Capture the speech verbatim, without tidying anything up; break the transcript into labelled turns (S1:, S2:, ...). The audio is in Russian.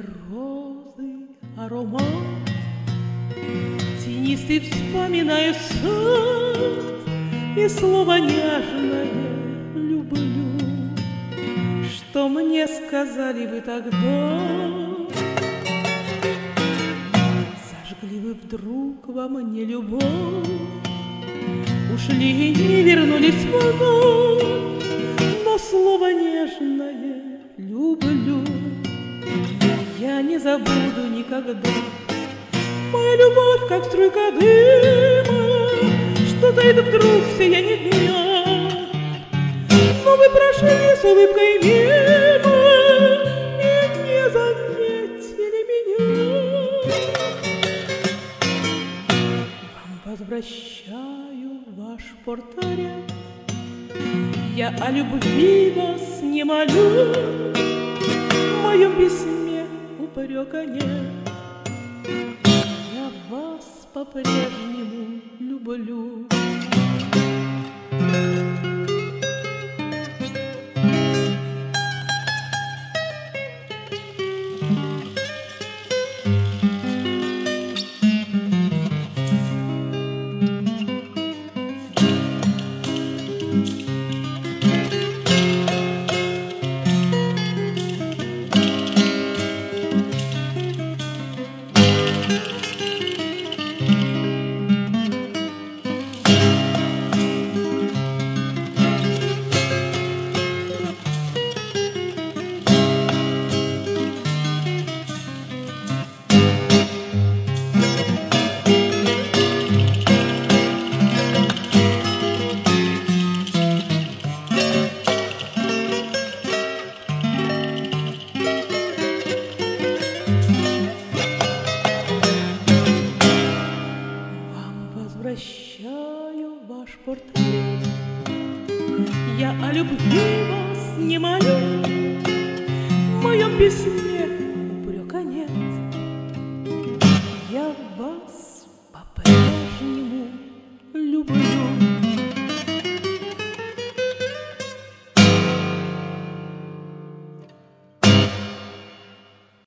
S1: розы аромат, тенистый вспоминаю сад, и слово нежное люблю, что мне сказали вы тогда. Зажгли вы вдруг во мне любовь, ушли и не вернулись вновь, но слово нежное люблю я не забуду никогда. Моя любовь, как струйка дыма, что тает вдруг в сиянии дня. Но вы прошли с улыбкой мимо и не заметили меня. Вам возвращаю ваш портрет, я о любви вас не молю, в моем письме упрека нет, я вас по-прежнему люблю. Возвращаю ваш портрет, я о любви вас не молю, в моем письме